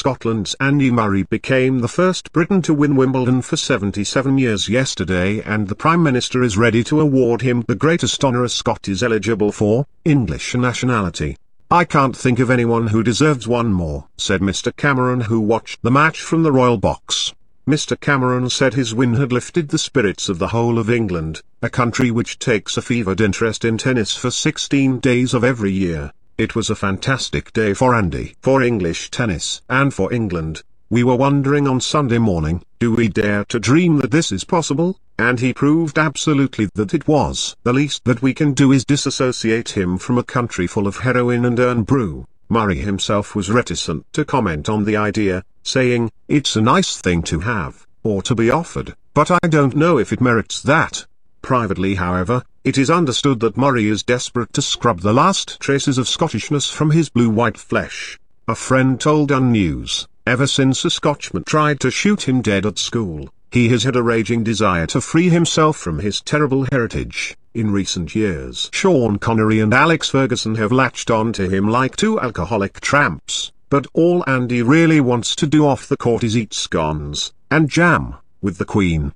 Scotland's Andy Murray became the first Briton to win Wimbledon for 77 years yesterday, and the Prime Minister is ready to award him the greatest honour a Scot is eligible for, English nationality. "I can't think of anyone who deserves one more," said Mr Cameron, who watched the match from the royal box. Mr Cameron said his win had lifted the spirits of the whole of England, a country which takes a fevered interest in tennis for 16 days of every year. "It was a fantastic day for Andy, for English tennis, and for England. We were wondering on Sunday morning, do we dare to dream that this is possible? And he proved absolutely that it was. The least that we can do is disassociate him from a country full of heroin and Irn-Bru." Murray himself was reticent to comment on the idea, saying, "It's a nice thing to have, or to be offered, but I don't know if it merits that." Privately, however, it is understood that Murray is desperate to scrub the last traces of Scottishness from his blue-white flesh. A friend told UN News, ever since a Scotchman tried to shoot him dead at school, he has had a raging desire to free himself from his terrible heritage. In recent years, Sean Connery and Alex Ferguson have latched on to him like two alcoholic tramps, but all Andy really wants to do off the court is eat scones and jam with the Queen.